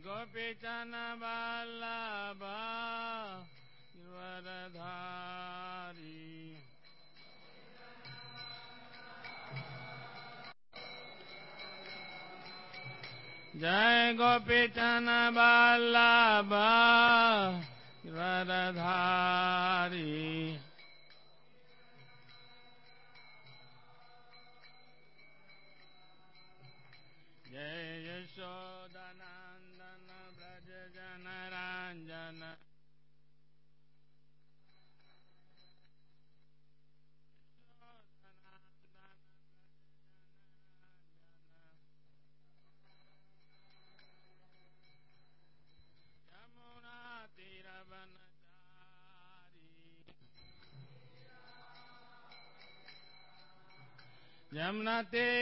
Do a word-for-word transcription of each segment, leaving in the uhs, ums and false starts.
गोपीचन वल्लभा गिरधारी। जय गोपीचन वल्लभा गिरधारी। जय यशोदानंदन ब्रज जन रंजन। यमुना तीरवनचारी। यमुना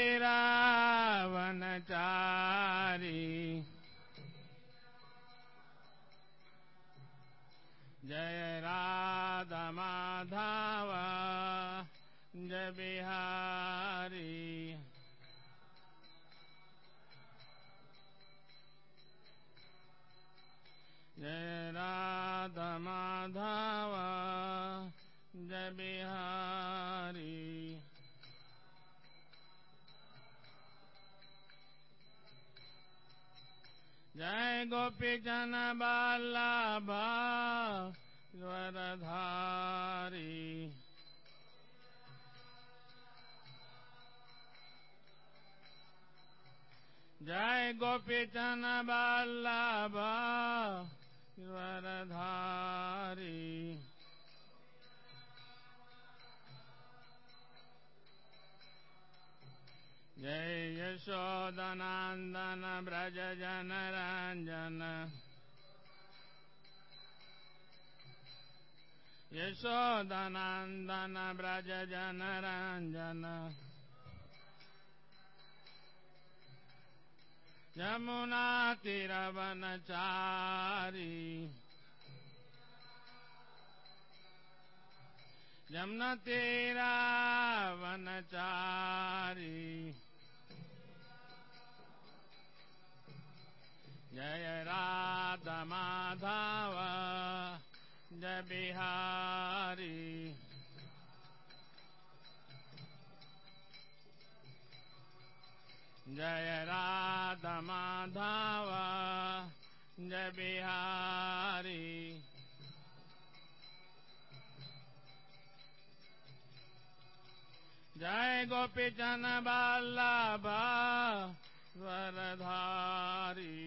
तीरवनचारी। जय राधा माधव जय बिहारी। जय राधा माधव जय बिहारी। जय गोपीजन वल्लभा गिरधारी। जय गोपीजन वल्लभा गिरधारी। जय यशोदानंदन ब्रज जन रंजन। यशोदानंदन ब्रज जन रंजन। यमुना तीरवनचारी। यमुना तीरवनचारी। जय राधा माधव जय बिहारी। जय राधा माधव जय बिहारी। जय गोपीजन वल्लभा गिरधारी।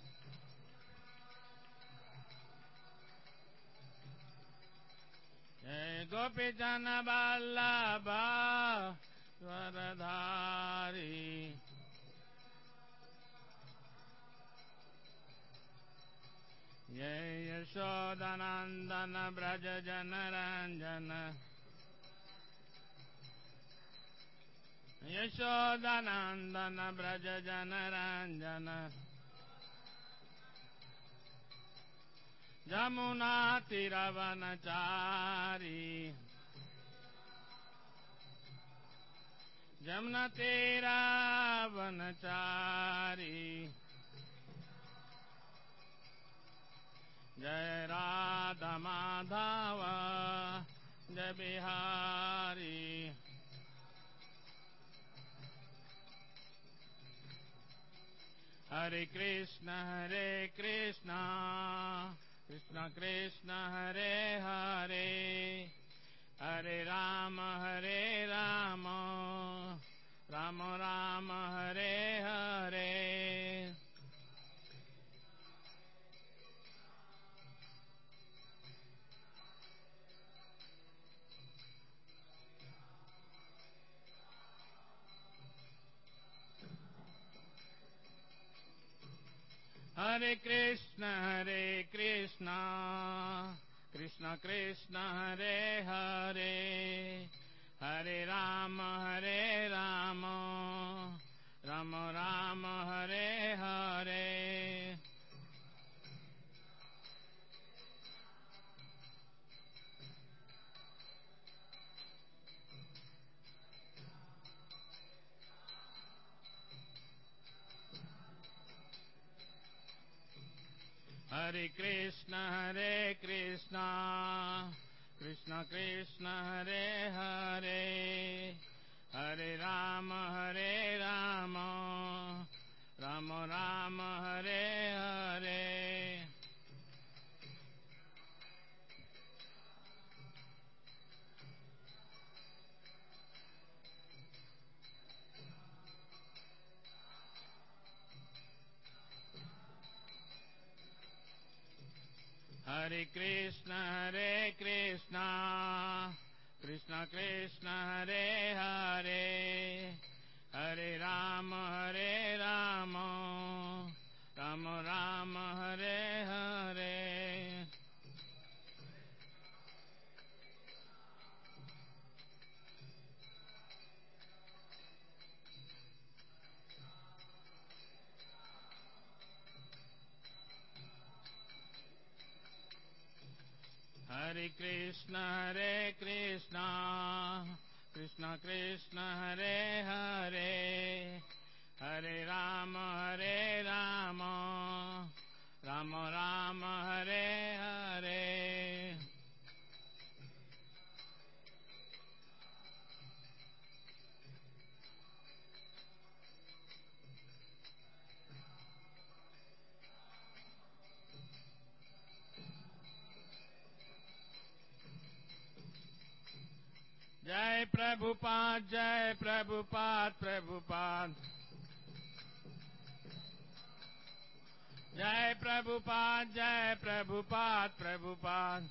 जय गोपीजन वल्लभा गिरधारी। जय यशोदानंदन ब्रज जन रंजन। यशोदानंदन ब्रज जन रंजन। यमुना तीरवनचारी। यमुना तीरवनचारी। जय राधा माधव जय बिहारी। हरे कृष्ण हरे कृष्ण कृष्ण कृष्ण हरे हरे। हरे राम हरे राम राम राम हरे हरे। हरे कृष्ण हरे कृष्ण कृष्ण कृष्ण हरे हरे। हरे राम हरे Ram Ram Ram Hare Hare. Hare Krishna, Hare Krishna, Krishna Krishna, Hare Hare, Hare Rama, Hare Rama, Rama Rama, Hare Hare. Hare Krishna, Hare Krishna, Krishna Krishna, Hare Hare, Hare Rama, Hare Rama, Rama Rama, Hare Hare. Hare Krishna, Hare Krishna, Krishna Krishna, Hare Hare, Hare Rama, Hare Rama, Rama Rama, Hare Hare. Jai Prabhupada, Jai Prabhupada, Prabhupada. Jai Prabhupada, Jai Prabhupada, Prabhupada.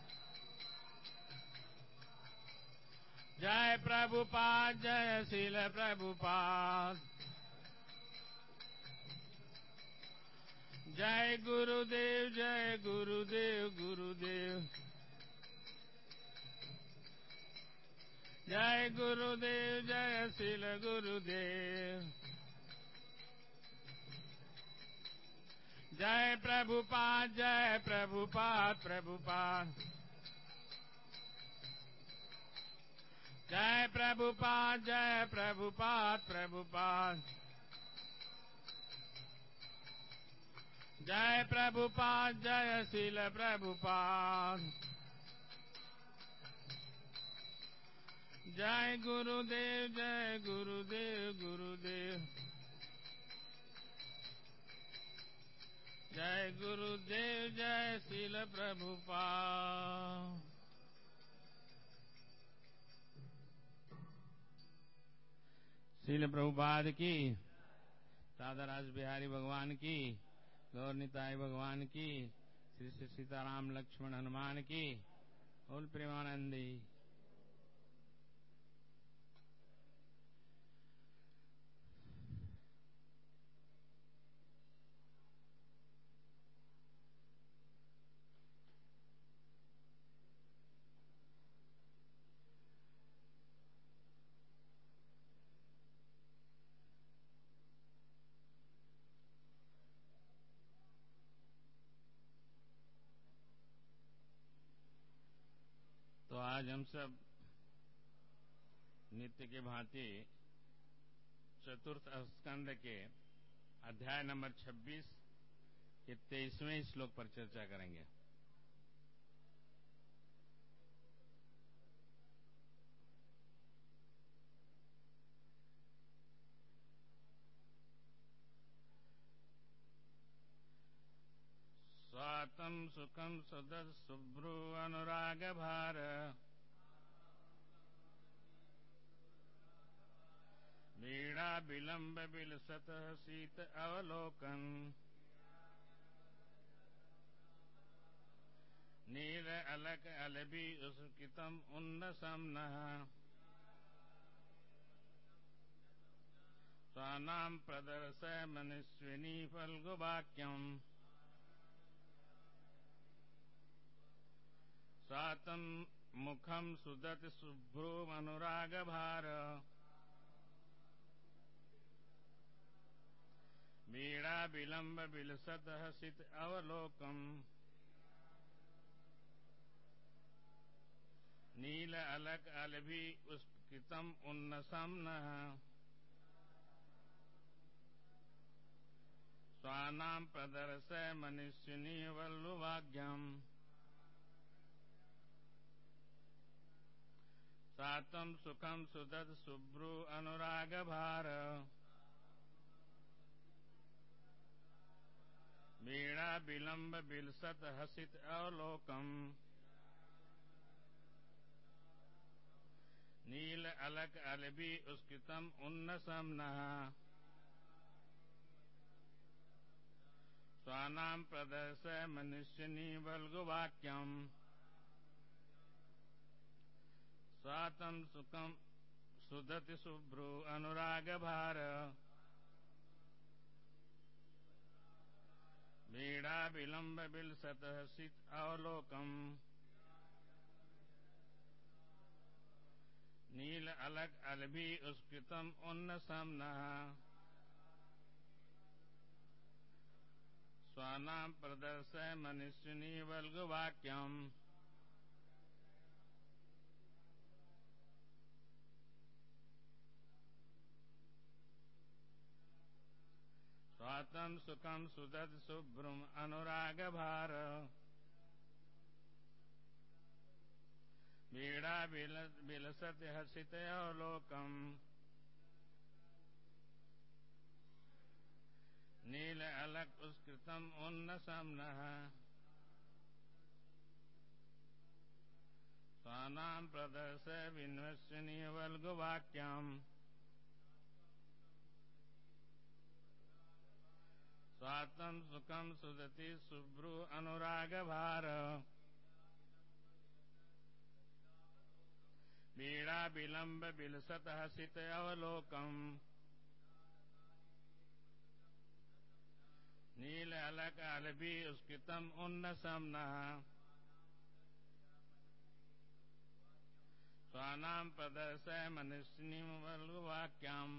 Jai Prabhupada, Jai Srila Prabhupada. Jai Gurudev, Jai Gurudev, Gurudev. Jai Gurudev, Jai Srila Gurudev. Jai Prabhupada, Jai Prabhupada, Prabhupada. Jai Prabhupada, Jai Prabhupada, Prabhupada. Jai Prabhupada, Jai Srila Prabhupada. Jai Gurudev, Jai Gurudev, Gurudev. Jai Gurudev, Jai Srila Prabhupada. Srila Prabhupada की, राधाराज बिहारी भगवान की, गौर निताई भगवान की, श्री श्री सीताराम लक्ष्मण हनुमान की, बोल प्रेमानंदी। तो आज हम सब नित्य के भांति चतुर्थ स्कंद के अध्याय नंबर छब्बीस के तेईसवें श्लोक पर चर्चा करेंगे। स्वातम सुखम सदस शुभ्रु अनुराग भार वीणा विलंब बिलसत शीत अवलोकन नील अलक अलबी उसकितम उन्नसम नः स्वानाम प्रदर्शय मनुष्विनी फल्गुवाक्यम स्वातम मुखम सुदति शुभ्रो अनुराग भार वीणा विलंब बिलसत हसित अवलोकम नील अलक अलभि उत्कृतम उन्नसम नः स्वानां प्रदर्शय मनुष्यनी वल्लुवाग्यम् सातं सुखं सुदत शुभ्रू अनुराग भार वीणा विलंब बिलसत हसित अवलोकम नील अलक अलबी उत्कृतम उन्नसम नः स्वानां प्रदर्शय मनुष्यनी वल्गुवाक्यम् स्वातं सुखं सुदति शुभ्रू अनुराग भार वीणा विलंब बिलसत हसित अवलोकम नील अलक अलभी उत्कृतम उन्नसम नः स्वानां प्रदर्शय मनुष्यनी वल्गुवाक्यम् स्वातं सुखं सुदत शुभ्रम अनुराग भार वीणा विलसत हसित अवलोकम नील अलक उत्कृतम उन्नसम नः स्वानां प्रदर्शय विन्वस्यनी वल्गुवाक्यम् स्वातं सुखं सुदति शुभ्रू अनुराग भार वीणा विलंब बिलसत हसित अवलोकम नील अलक अलभी उत्कृतम उन्नसम नः स्वानां प्रदर्शय मनुष्यनी वल्गुवाक्यम्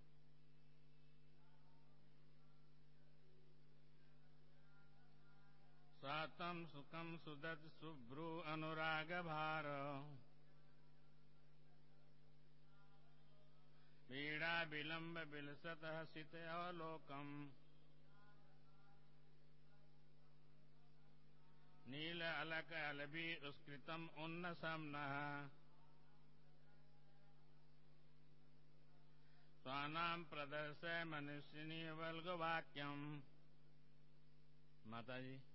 स्वातं सुखं सुदत शुभ्रू अनुराग भार वीणा विलंब बिलसत हसित अवलोकम नील अलक अलभी उत्कृतम उन्नसम नः स्वानां प्रदर्शय मनुष्यनी वल्गुवाक्यम्। माता जी,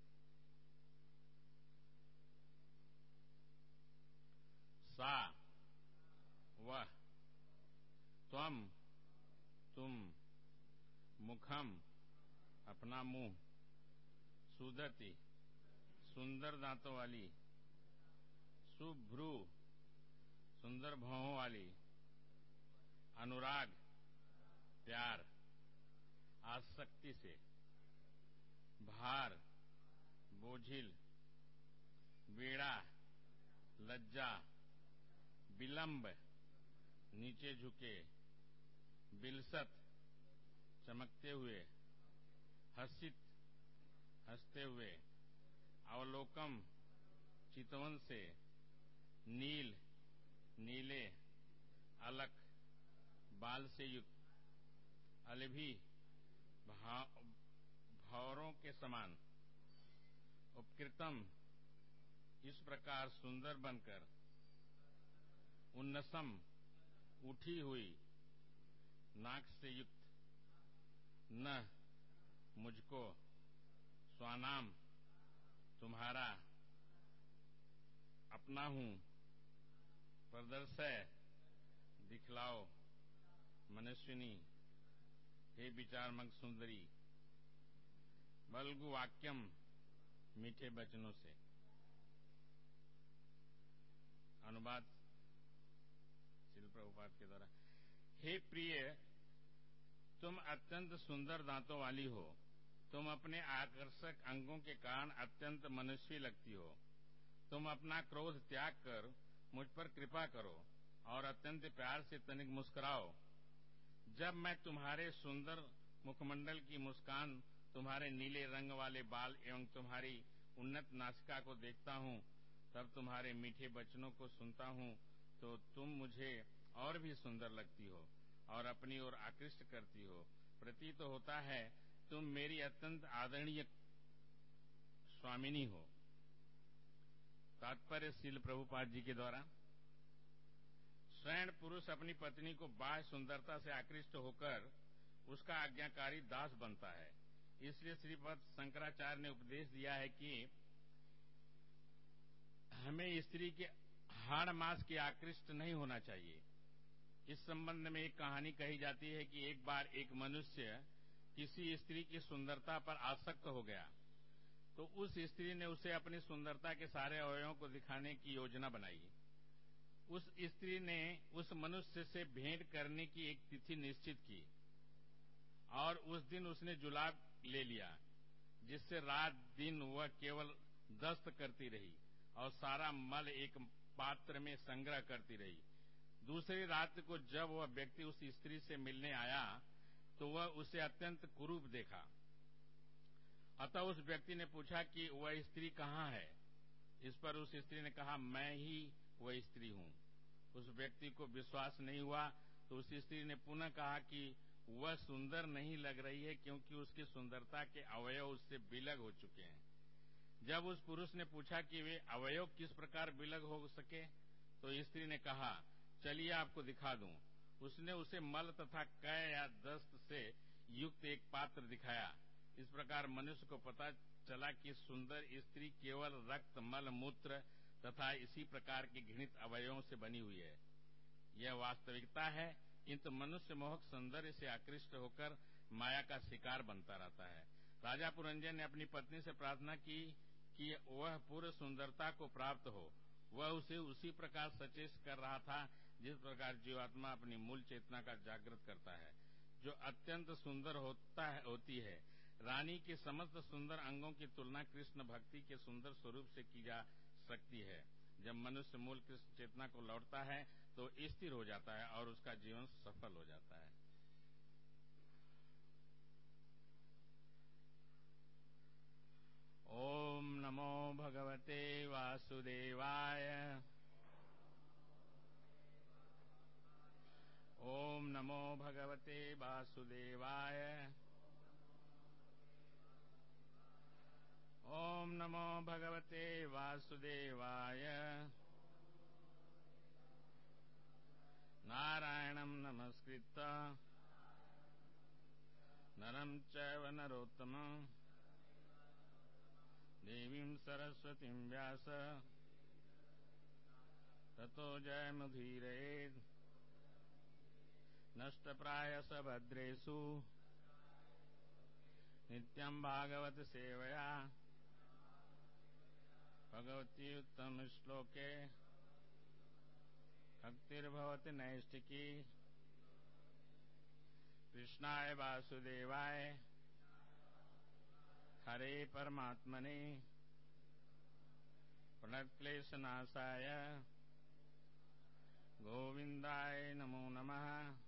सा वह, त्वम तुम, मुखम अपना मुंह, सुदति सुंदर दांतों वाली, शुभ्रू सुंदर भौहों वाली, अनुराग प्यार आसक्ति से, भार बोझिल, वीणा लज्जा, विलंब नीचे झुके, बिलसत चमकते हुए, हसित हंसते हुए, अवलोकम चितवन से, नील नीले, अलक बाल से युक्त, अलभी भौरों के समान, उपकृतम इस प्रकार सुंदर बनकर, उन्नसम उठी हुई, नाक से युक्त, न मुझको, स्वानाम तुम्हारा, अपना हूं, प्रदर्शय दिखलाओ, मनुष्यनी हे विचारमग्न सुंदरी, वल्गु वाक्यम मीठे वचनों से। अनुवाद श्रील प्रभुपाद के द्वारा। हे प्रिय, तुम अत्यंत सुंदर दांतों वाली हो, तुम अपने आकर्षक अंगों के कारण अत्यंत मनुष्य लगती हो। तुम अपना क्रोध त्याग कर मुझ पर कृपा करो और अत्यंत प्यार से तनिक मुस्कुराओ। जब मैं तुम्हारे सुंदर मुखमंडल की मुस्कान, तुम्हारे नीले रंग वाले बाल एवं तुम्हारी उन्नत नासिका को देखता हूं, तब तुम्हारे मीठे वचनों को सुनता हूं, तो तुम मुझे और भी सुंदर लगती हो और अपनी ओर आकृष्ट करती हो। प्रतीत तो होता है तुम मेरी अत्यंत आदरणीय स्वामिनी हो। तात्पर्य श्रील प्रभुपाद जी के द्वारा स्वयं पुरुष अपनी पत्नी को बाह्य सुंदरता से आकृष्ट होकर उसका आज्ञाकारी दास बनता है। इसलिए श्रीपद शंकराचार्य ने उपदेश दिया है कि हमें स्त्री के हाड़ मांस के आकृष्ट नहीं होना चाहिए। इस संबंध में एक कहानी कही जाती है कि एक बार एक मनुष्य किसी स्त्री की सुंदरता पर आसक्त हो गया, तो उस स्त्री ने उसे अपनी सुंदरता के सारे अवयवों को दिखाने की योजना बनाई। उस स्त्री ने उस मनुष्य से भेंट करने की एक तिथि निश्चित की और उस दिन उसने जुलाब ले लिया, जिससे रात दिन वह केवल दस्त करती रही और सारा मल एक पात्र में संग्रह करती रही। दूसरी रात को जब वह व्यक्ति उस स्त्री से मिलने आया तो वह उसे अत्यंत कुरूप देखा। अतः उस व्यक्ति ने पूछा कि वह स्त्री कहाँ है। इस पर उस स्त्री ने कहा, मैं ही वह स्त्री हूँ। उस व्यक्ति को विश्वास नहीं हुआ तो उस स्त्री ने पुनः कहा कि वह सुंदर नहीं लग रही है, क्योंकि उसकी सुंदरता के अवयव उससे विलग हो चुके हैं। जब उस पुरुष ने पूछा कि वे अवयव किस प्रकार विलग हो सके, तो स्त्री ने कहा, चलिए आपको दिखा दूं। उसने उसे मल तथा कै या दस्त से युक्त एक पात्र दिखाया। इस प्रकार मनुष्य को पता चला कि सुंदर स्त्री केवल रक्त, मल, मूत्र तथा इसी प्रकार के घृणित अवयवों से बनी हुई है। यह वास्तविकता है, किंतु मनुष्य मोहक सौंदर्य से आकृष्ट होकर माया का शिकार बनता रहता है। राजा पुरंजन ने अपनी पत्नी से प्रार्थना की कि वह पूर्ण सुंदरता को प्राप्त हो। वह उसे उसी प्रकार सचेत कर रहा था जिस प्रकार जीवात्मा अपनी मूल चेतना का जागृत करता है, जो अत्यंत सुंदर होता है होती है। रानी के समस्त सुंदर अंगों की तुलना कृष्ण भक्ति के सुंदर स्वरूप से की जा सकती है। जब मनुष्य मूल कृष्ण चेतना को लौटता है तो स्थिर हो जाता है और उसका जीवन सफल हो जाता है। ओम नमो भगवते वासुदेवाय। ओम नमो भगवते वासुदेवाय। ओम नमो भगवते वासुदेवाय। नारायणं नमस्कृत्य नरं चैव नरोत्तमं देवीं सरस्वतीं व्यास ततो जयमुदीरयेत्। नष्टप्रायस भद्रेषु नित्यं भागवत सेवया भगवती उत्तम श्लोके भक्तिर्भवति नैष्टिकी। कृष्णाय वासुदेवाय हरे परमात्मने प्रणतक्लेशनाशाय गोविंदाय नमो नमः।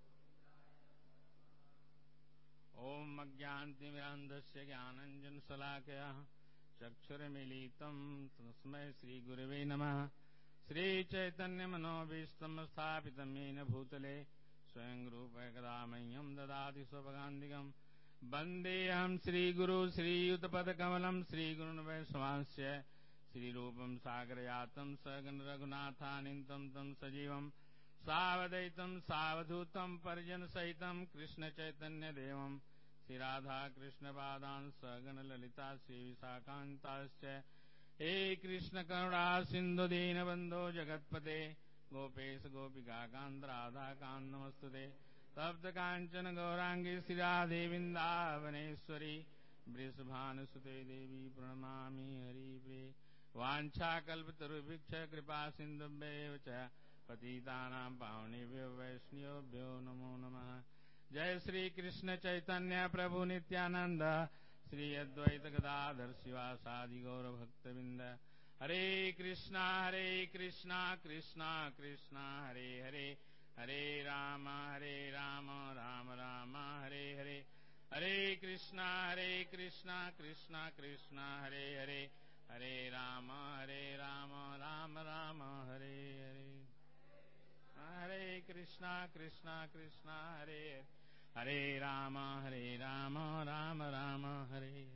ओम अज्ञानतिमिरान्धस्य ज्ञानाञ्जनशलाकया चक्षुरुन्मीलितं तस्मै श्रीगुरवे नमः। श्रीचैतन्यमनोभीष्टं स्थापितं येन भूतले स्वयं रूपः कदा मह्यं ददाति स्वपदान्तिकम्। वन्देऽहं श्रीगुरु श्रीयुतपदकमलं श्रीगुरुन् वैष्णवांश्च श्रीरूपं सागरयातं सगण रघुनाथानितं तं सजीवं सावधैतं सावधूतं परिजनसहितं कृष्णचैतन्यदेवं श्रीराधाकृष्णपादान् सगण ललिता श्रीविशाखान्ताश्च। हे कृष्ण करुणा सिन्धु दीनबन्धो जगत्पते गोपेश गोपिकान्त राधाकान्त नमस्तुते। तप्त कांचन गौरांगी श्रीराधे वृंदावनेश्वरी वृषभानुसुते देवी प्रणमामि हरिप्रिये। वाञ्छाकल्पतरुभिक्ष कृपा सिन्धुभ्येव च पतितानां पावनेभ्यो वैष्णवेभ्यो नमो नमः। जय श्री कृष्ण चैतन्य प्रभु नित्यानंद श्री अद्वैत गदाधर शिवासादि गौर भक्तविंद। हरे कृष्णा हरे कृष्णा कृष्णा कृष्णा हरे हरे हरे राम हरे राम राम राम हरे हरे। हरे कृष्णा हरे कृष्णा कृष्णा कृष्णा हरे हरे हरे राम हरे राम राम राम हरे हरे। हरे कृष्णा कृष्णा कृष्णा हरे हरे राम हरे राम राम राम हरे हरे।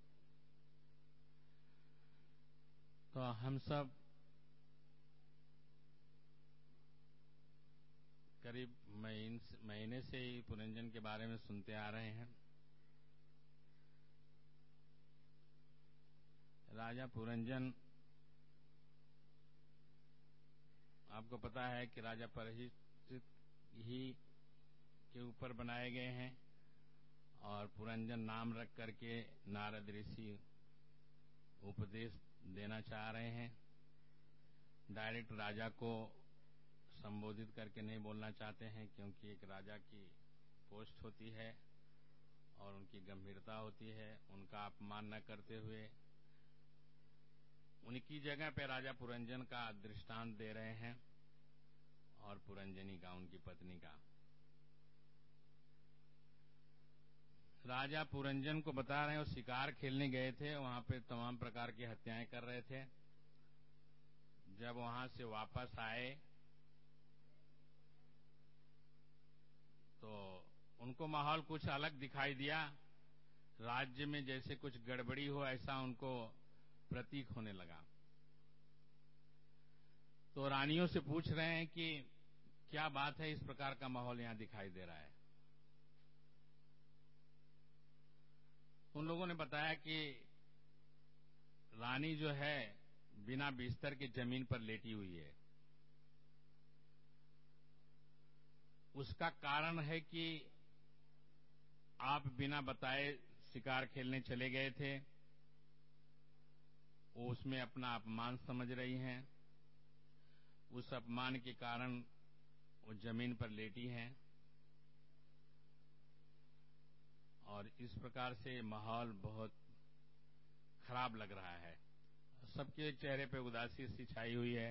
तो हम सब करीब महीने से ही पुरंजन के बारे में सुनते आ रहे हैं। राजा पुरंजन, आपको पता है कि राजा परीक्षित ही के ऊपर बनाए गए हैं और पुरंजन नाम रख करके नारद ऋषि उपदेश देना चाह रहे हैं। डायरेक्ट राजा को संबोधित करके नहीं बोलना चाहते हैं, क्योंकि एक राजा की पोस्ट होती है और उनकी गंभीरता होती है। उनका अपमान न करते हुए उनकी जगह पे राजा पुरंजन का दृष्टांत दे रहे हैं और पुरंजनी का, उनकी पत्नी का। राजा पुरंजन को बता रहे हैं, वो शिकार खेलने गए थे, वहां पे तमाम प्रकार की हत्याएं कर रहे थे। जब वहां से वापस आए तो उनको माहौल कुछ अलग दिखाई दिया। राज्य में जैसे कुछ गड़बड़ी हो ऐसा उनको प्रतीक होने लगा। तो रानियों से पूछ रहे हैं कि क्या बात है, इस प्रकार का माहौल यहां दिखाई दे रहा है। उन लोगों ने बताया कि रानी जो है बिना बिस्तर के जमीन पर लेटी हुई है। उसका कारण है कि आप बिना बताए शिकार खेलने चले गए थे। वो उसमें अपना अपमान समझ रही हैं। उस अपमान के कारण वो जमीन पर लेटी हैं और इस प्रकार से माहौल बहुत खराब लग रहा है। सबके चेहरे पे उदासी सी छाई हुई है।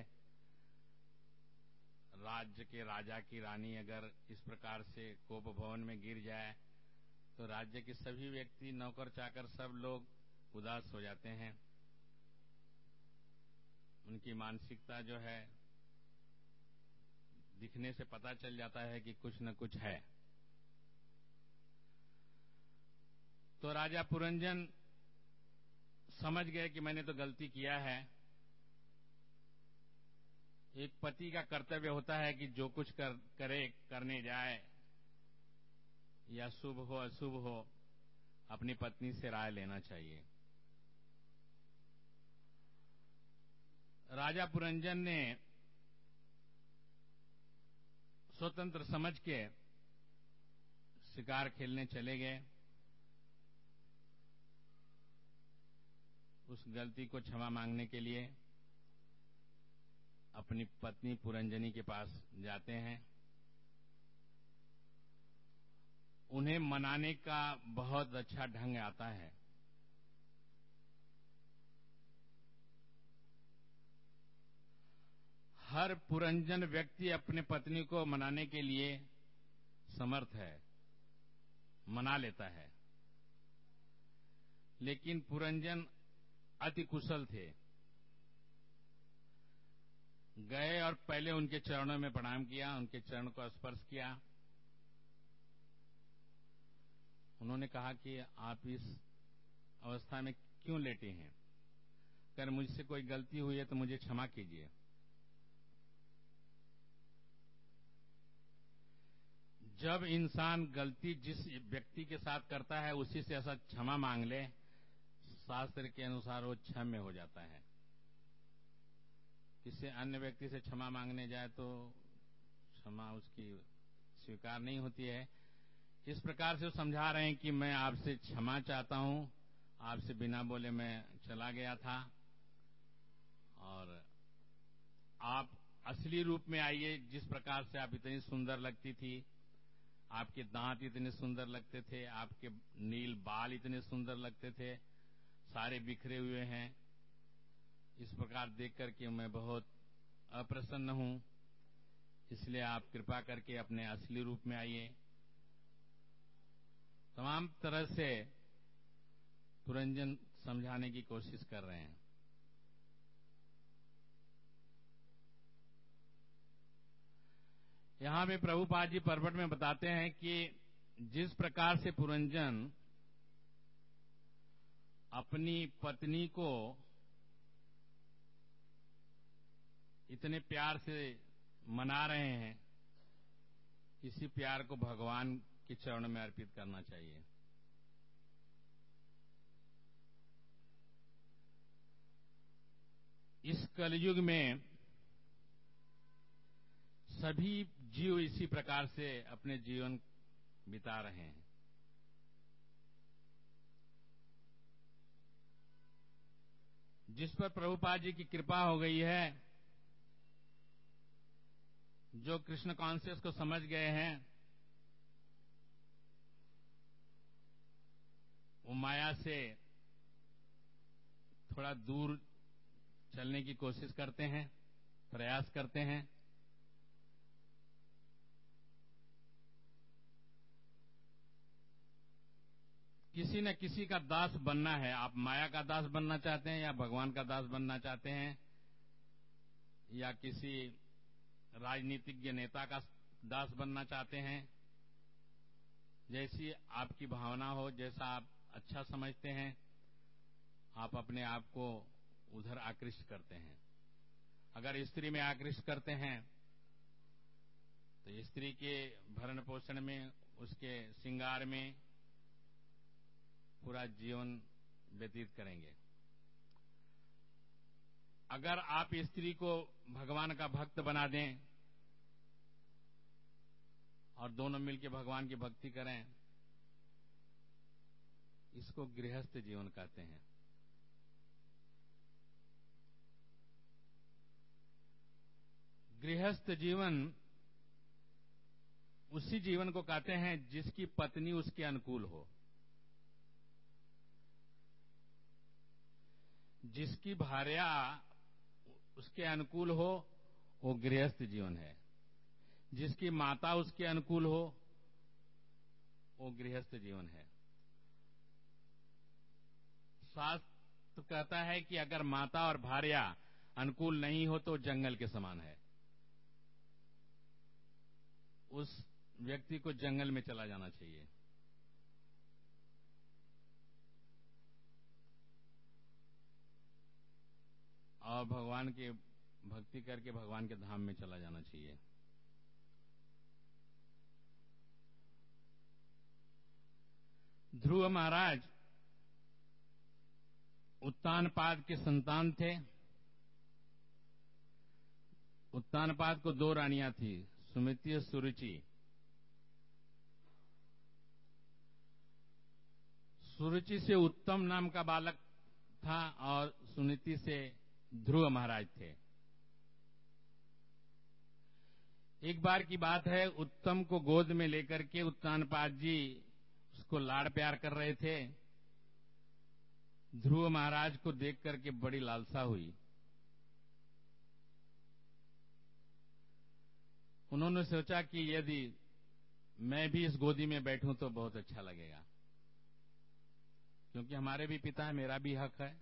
राज्य के राजा की रानी अगर इस प्रकार से कोप भवन में गिर जाए तो राज्य के सभी व्यक्ति, नौकर चाकर, सब लोग उदास हो जाते हैं। उनकी मानसिकता जो है दिखने से पता चल जाता है कि कुछ न कुछ है। तो राजा पुरंजन समझ गए कि मैंने तो गलती किया है। एक पति का कर्तव्य होता है कि जो कुछ कर, करे करने जाए, या शुभ हो अशुभ हो, अपनी पत्नी से राय लेना चाहिए। राजा पुरंजन ने स्वतंत्र समझ के शिकार खेलने चले गए। उस गलती को क्षमा मांगने के लिए अपनी पत्नी पुरंजनी के पास जाते हैं। उन्हें मनाने का बहुत अच्छा ढंग आता है। हर पुरंजन व्यक्ति अपने पत्नी को मनाने के लिए समर्थ है, मना लेता है। लेकिन पुरंजन अति कुशल थे। गए और पहले उनके चरणों में प्रणाम किया, उनके चरण को स्पर्श किया। उन्होंने कहा कि आप इस अवस्था में क्यों लेटे हैं? अगर मुझसे कोई गलती हुई है तो मुझे क्षमा कीजिए। जब इंसान गलती जिस व्यक्ति के साथ करता है उसी से ऐसा क्षमा मांग ले, शास्त्र के अनुसार वो क्षम्य हो जाता है। किसी अन्य व्यक्ति से क्षमा मांगने जाए तो क्षमा उसकी स्वीकार नहीं होती है। इस प्रकार से वो समझा रहे हैं कि मैं आपसे क्षमा चाहता हूं, आपसे बिना बोले मैं चला गया था और आप असली रूप में आइए। जिस प्रकार से आप इतनी सुंदर लगती थी, आपके दांत इतने सुंदर लगते थे, आपके नील बाल इतने सुंदर लगते थे, सारे बिखरे हुए हैं। इस प्रकार देख करके मैं बहुत अप्रसन्न हूं, इसलिए आप कृपा करके अपने असली रूप में आइए। तमाम तरह से पुरंजन समझाने की कोशिश कर रहे हैं। यहां पे प्रभुपाद जी परपट में बताते हैं कि जिस प्रकार से पुरंजन अपनी पत्नी को इतने प्यार से मना रहे हैं, इसी प्यार को भगवान के चरण में अर्पित करना चाहिए। इस कलयुग में सभी जीव इसी प्रकार से अपने जीवन बिता रहे हैं। जिस पर प्रभुपाद जी की कृपा हो गई है, जो कृष्ण कॉन्शियस को समझ गए हैं, वो माया से थोड़ा दूर चलने की कोशिश करते हैं, प्रयास करते हैं। किसी न किसी का दास बनना है। आप माया का दास बनना चाहते हैं या भगवान का दास बनना चाहते हैं, या किसी राजनीतिज्ञ नेता का दास बनना चाहते हैं, जैसी आपकी भावना हो, जैसा आप अच्छा समझते हैं, आप अपने आप को उधर आकृष्ट करते हैं। अगर स्त्री में आकृष्ट करते हैं तो स्त्री के भरण पोषण में, उसके श्रृंगार में पूरा जीवन व्यतीत करेंगे। अगर आप स्त्री को भगवान का भक्त बना दें और दोनों मिलकर भगवान की भक्ति करें, इसको गृहस्थ जीवन कहते हैं। गृहस्थ जीवन उसी जीवन को कहते हैं जिसकी पत्नी उसके अनुकूल हो, जिसकी भार्या उसके अनुकूल हो, वो गृहस्थ जीवन है। जिसकी माता उसके अनुकूल हो, वो गृहस्थ जीवन है। शास्त्र कहता है कि अगर माता और भार्या अनुकूल नहीं हो तो जंगल के समान है, उस व्यक्ति को जंगल में चला जाना चाहिए। और भगवान की भक्ति करके भगवान के धाम में चला जाना चाहिए। ध्रुव महाराज उत्तानपाद के संतान थे। उत्तानपाद को दो रानियां थी, सुमिति और सुरुचि। सुरुचि से उत्तम नाम का बालक था और सुनीति से ध्रुव महाराज थे। एक बार की बात है, उत्तम को गोद में लेकर के उत्तानपाद जी उसको लाड़ प्यार कर रहे थे। ध्रुव महाराज को देख करके बड़ी लालसा हुई। उन्होंने सोचा कि यदि मैं भी इस गोदी में बैठूं तो बहुत अच्छा लगेगा, क्योंकि हमारे भी पिता है, मेरा भी हक है।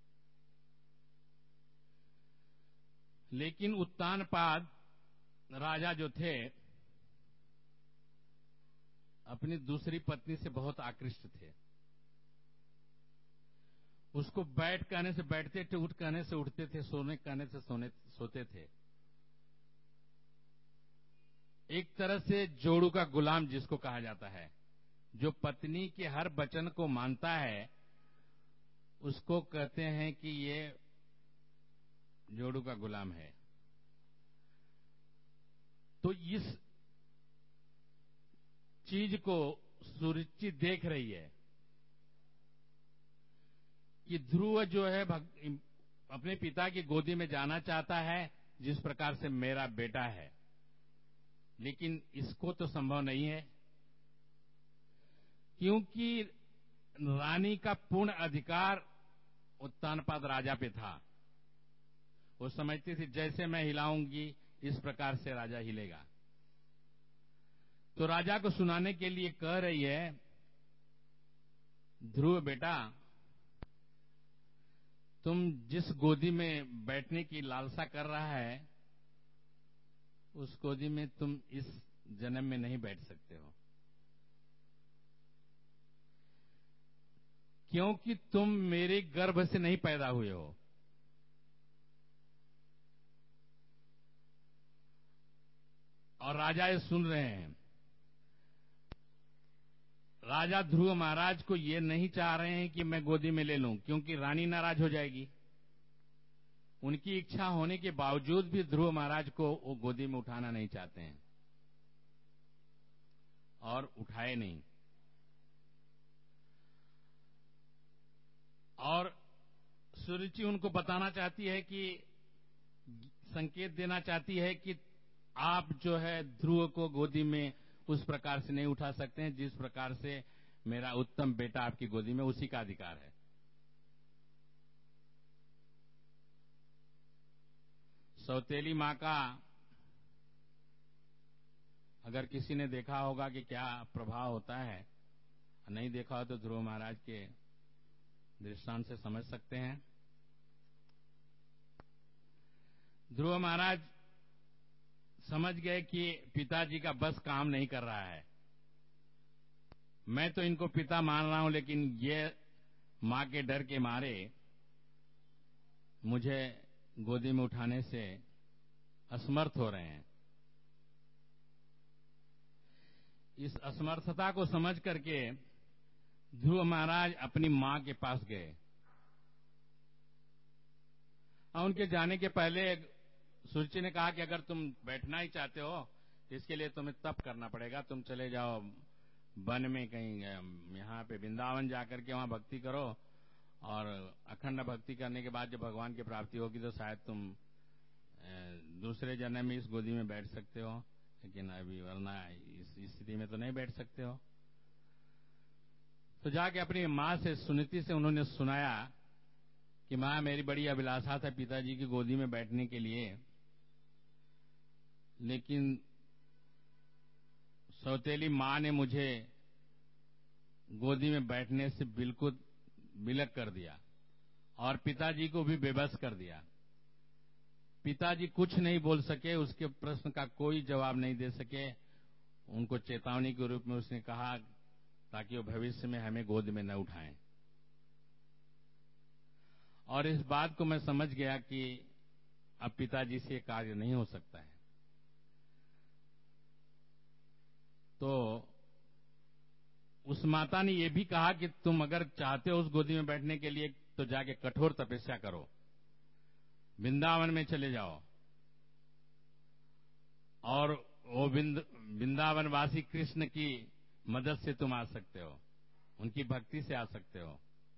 लेकिन उत्तानपाद राजा जो थे, अपनी दूसरी पत्नी से बहुत आकृष्ट थे। उसको बैठ कहने से बैठते थे, उठ कहने से उठते थे, सोने कहने से सोने सोते थे। एक तरह से जोड़ू का गुलाम जिसको कहा जाता है, जो पत्नी के हर वचन को मानता है, उसको कहते हैं कि ये जोड़ू का गुलाम है। तो इस चीज को सुरुचि देख रही है कि ध्रुव जो है अपने पिता की गोदी में जाना चाहता है, जिस प्रकार से मेरा बेटा है, लेकिन इसको तो संभव नहीं है, क्योंकि रानी का पूर्ण अधिकार उत्तानपाद राजा पे था। वो समझती थी जैसे मैं हिलाऊंगी इस प्रकार से राजा हिलेगा। तो राजा को सुनाने के लिए कह रही है, ध्रुव बेटा, तुम जिस गोदी में बैठने की लालसा कर रहा है, उस गोदी में तुम इस जन्म में नहीं बैठ सकते हो। क्योंकि तुम मेरे गर्भ से नहीं पैदा हुए हो। और राजा ये सुन रहे हैं। राजा ध्रुव महाराज को ये नहीं चाह रहे हैं कि मैं गोदी में ले लूं, क्योंकि रानी नाराज हो जाएगी। उनकी इच्छा होने के बावजूद भी ध्रुव महाराज को वो गोदी में उठाना नहीं चाहते हैं और उठाए नहीं। और सुरुचि उनको बताना चाहती है कि संकेत देना चाहती है कि आप जो है ध्रुव को गोदी में उस प्रकार से नहीं उठा सकते हैं जिस प्रकार से मेरा उत्तम बेटा आपकी गोदी में, उसी का अधिकार है। सौतेली मां का अगर किसी ने देखा होगा कि क्या प्रभाव होता है, नहीं देखा हो तो ध्रुव महाराज के दृष्टांत से समझ सकते हैं। ध्रुव महाराज समझ गए कि पिताजी का बस काम नहीं कर रहा है। मैं तो इनको पिता मान रहा हूं, लेकिन ये मां के डर के मारे मुझे गोदी में उठाने से असमर्थ हो रहे हैं। इस असमर्थता को समझ करके ध्रुव महाराज अपनी मां के पास गए। और उनके जाने के पहले सुरुचि ने कहा कि अगर तुम बैठना ही चाहते हो तो इसके लिए तुम्हें तप करना पड़ेगा। तुम चले जाओ वन में कहीं, यहाँ पे वृंदावन जाकर के वहां भक्ति करो, और अखंड भक्ति करने के बाद जब भगवान की प्राप्ति होगी तो शायद तुम दूसरे जन्म में इस गोदी में बैठ सकते हो, लेकिन अभी वरना इस स्थिति में तो नहीं बैठ सकते हो। तो जाके अपनी मां से, सुनीति से उन्होंने सुनाया कि मां, मेरी बड़ी अभिलाषा था पिताजी की गोदी में बैठने के लिए, लेकिन सौतेली मां ने मुझे गोदी में बैठने से बिल्कुल विलग कर दिया और पिताजी को भी बेबस कर दिया। पिताजी कुछ नहीं बोल सके, उसके प्रश्न का कोई जवाब नहीं दे सके। उनको चेतावनी के रूप में उसने कहा ताकि वो भविष्य में हमें गोद में न उठाएं। और इस बात को मैं समझ गया कि अब पिताजी से कार्य नहीं हो सकता है। तो उस माता ने यह भी कहा कि तुम अगर चाहते हो उस गोदी में बैठने के लिए तो जाके कठोर तपस्या करो, वृंदावन में चले जाओ, और वो वृंदावनवासी कृष्ण की मदद से तुम आ सकते हो, उनकी भक्ति से आ सकते हो।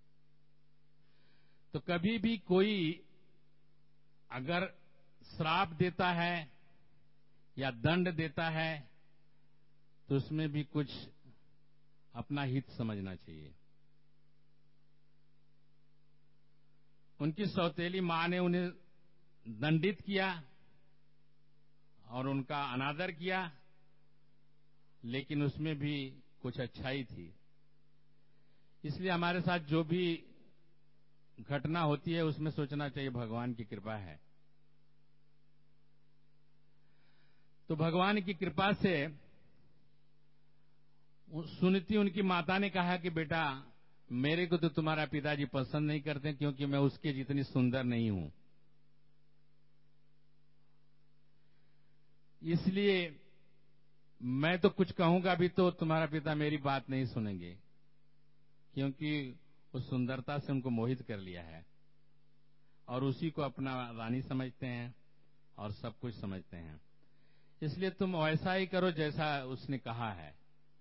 तो कभी भी कोई अगर श्राप देता है या दंड देता है तो उसमें भी कुछ अपना हित समझना चाहिए। उनकी सौतेली मां ने उन्हें दंडित किया और उनका अनादर किया, लेकिन उसमें भी कुछ अच्छाई थी। इसलिए हमारे साथ जो भी घटना होती है उसमें सोचना चाहिए भगवान की कृपा है। तो भगवान की कृपा से सुनीति, उनकी माता ने कहा कि बेटा, मेरे को तो तुम्हारा पिताजी पसंद नहीं करते क्योंकि मैं उसके जितनी सुंदर नहीं हूं, इसलिए मैं तो कुछ कहूंगा भी तो तुम्हारा पिता मेरी बात नहीं सुनेंगे, क्योंकि उस सुंदरता से उनको मोहित कर लिया है और उसी को अपना रानी समझते हैं और सब कुछ समझते हैं। इसलिए तुम वैसा ही करो जैसा उसने कहा है।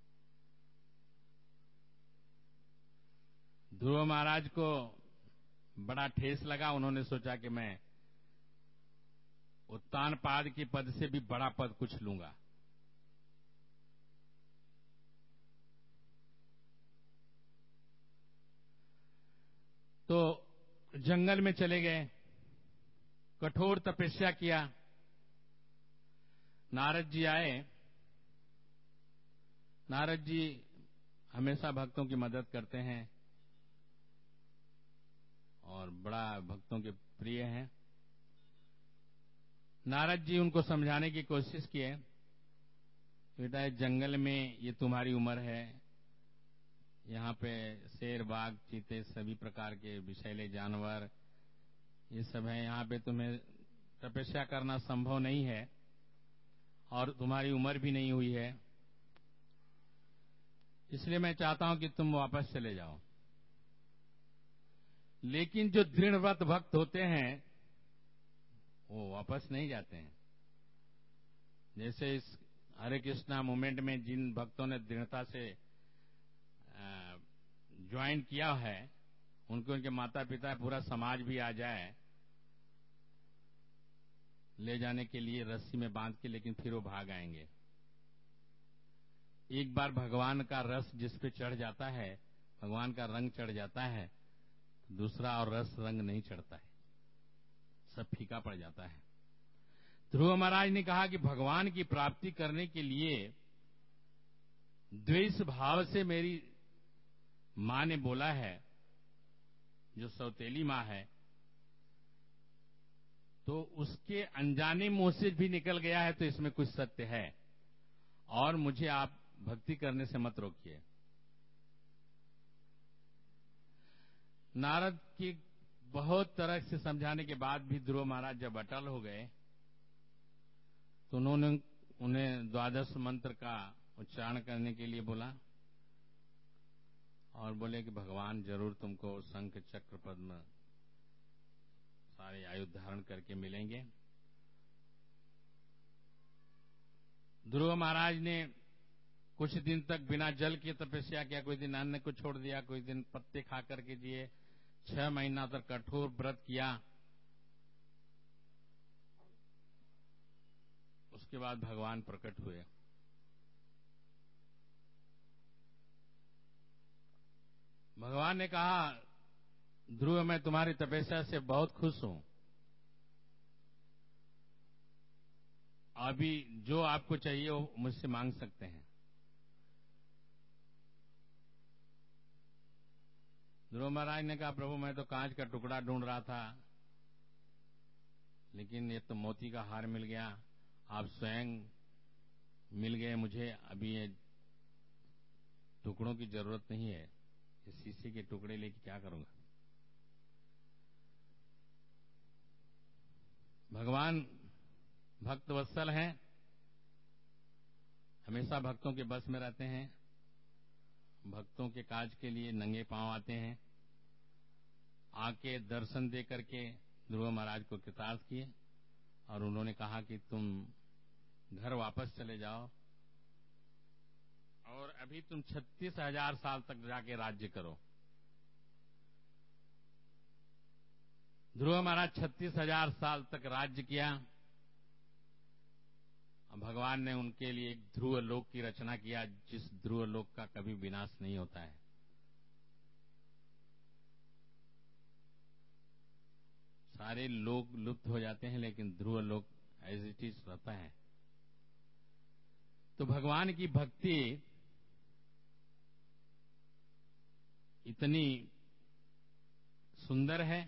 ध्रुव महाराज को बड़ा ठेस लगा। उन्होंने सोचा कि मैं उत्तानपाद के पद से भी बड़ा पद कुछ लूंगा। तो जंगल में चले गए, कठोर तपस्या किया। नारद जी आए। नारद जी हमेशा भक्तों की मदद करते हैं और बड़ा भक्तों के प्रिय हैं। नारद जी उनको समझाने की कोशिश किए, बेटा जंगल में ये तुम्हारी उम्र है, यहाँ पे शेर, बाघ, चीते, सभी प्रकार के विषैले जानवर ये सब है। यहाँ पे तुम्हें तपस्या करना संभव नहीं है और तुम्हारी उम्र भी नहीं हुई है, इसलिए मैं चाहता हूं कि तुम वापस चले जाओ। लेकिन जो दृढ़व्रत भक्त होते हैं वो वापस नहीं जाते हैं। जैसे इस हरे कृष्णा मूवमेंट में जिन भक्तों ने दृढ़ता से ज्वाइन किया है, उनके उनके माता पिता, पूरा समाज भी आ जाए ले जाने के लिए रस्सी में बांध के, लेकिन फिर वो भाग आएंगे। एक बार भगवान का रस जिस पे चढ़ जाता है, भगवान का रंग चढ़ जाता है, दूसरा और रस रंग नहीं चढ़ता है, सब फीका पड़ जाता है। ध्रुव महाराज ने कहा कि भगवान की प्राप्ति करने के लिए द्वेष भाव से मेरी मां ने बोला है, जो सौतेली मां है, तो उसके अनजाने मुंह से भी निकल गया है, तो इसमें कुछ सत्य है और मुझे आप भक्ति करने से मत रोकिए। नारद की बहुत तरह से समझाने के बाद भी ध्रुव महाराज जब अटल हो गए तो उन्होंने उन्हें द्वादश मंत्र का उच्चारण करने के लिए बोला और बोले कि भगवान जरूर तुमको शंख, चक्र, पद्म सारे आयुध धारण करके मिलेंगे। ध्रुव महाराज ने कुछ दिन तक बिना जल की तपस्या किया, कोई दिन अन्न को छोड़ दिया, कोई दिन पत्ते खा करके जिए, छह महीना तक कठोर व्रत किया। उसके बाद भगवान प्रकट हुए। भगवान ने कहा, ध्रुव मैं तुम्हारी तपस्या से बहुत खुश हूं, अभी जो आपको चाहिए वो मुझसे मांग सकते हैं। ध्रुव महाराज ने कहा, प्रभु मैं तो कांच का टुकड़ा ढूंढ रहा था, लेकिन ये तो मोती का हार मिल गया, आप स्वयं मिल गए मुझे, अभी ये टुकड़ों की जरूरत नहीं है, इस शीशे के टुकड़े लेके क्या करूंगा। भगवान भक्त वत्सल हैं, हमेशा भक्तों के बस में रहते हैं, भक्तों के काज के लिए नंगे पांव आते हैं। आके दर्शन दे करके ध्रुव महाराज को कृतार्थ किए और उन्होंने कहा कि तुम घर वापस चले जाओ और अभी तुम छत्तीस हजार साल तक जाके राज्य करो। ध्रुव महाराज छत्तीस हजार साल तक राज्य किया। भगवान ने उनके लिए एक ध्रुव लोक की रचना किया, जिस ध्रुव लोक का कभी विनाश नहीं होता है। सारे लोग लुप्त हो जाते हैं, लेकिन ध्रुव लोक एज इट इज रहता है। तो भगवान की भक्ति इतनी सुंदर है,